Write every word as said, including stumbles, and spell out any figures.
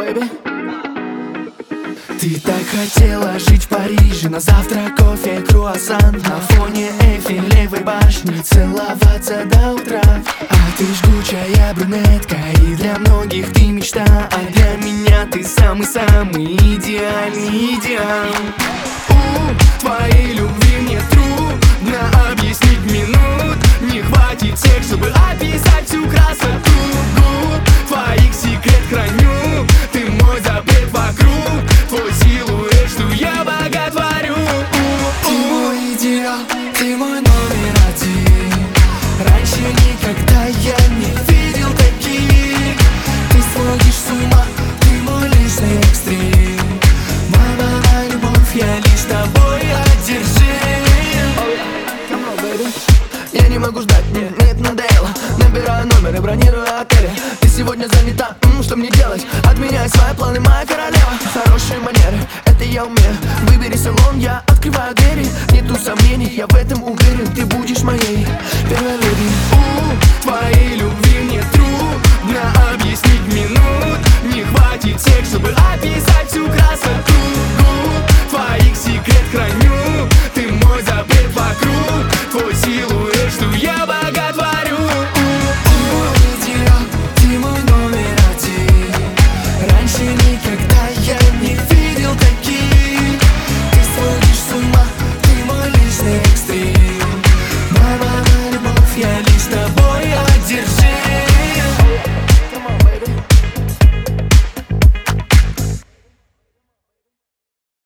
baby. Ты так хотела жить в Париже, на завтрак кофе, круассан, на фоне Эйфелевой башни целоваться до утра. А ты жгучая брюнетка, и для многих ты мечта, а для меня ты самый-самый идеальный идеал. У твоей любви мне трудно объяснить минут, не хватит всех, чтобы описать всю красоту губ твоих, секрет храню, ты мой запрет вокруг, твой силуэт, что я боготворю. Ты мой идеал, ты мой номер один. Раньше никогда я не видел таких. Ты сводишь с ума, ты мой личный экстрим. Моя любовь, я лишь тобой одержим. Я не могу ждать, мне, мне это надоело. Набираю номер и бронирую отели. Ты сегодня занята, м, что мне делать? Отменяй свои планы, моя королева. Хорошие манеры, это я умею. Выбери салон, я открываю двери. Нету сомнений, я в этом уверен. Ты будешь моей первой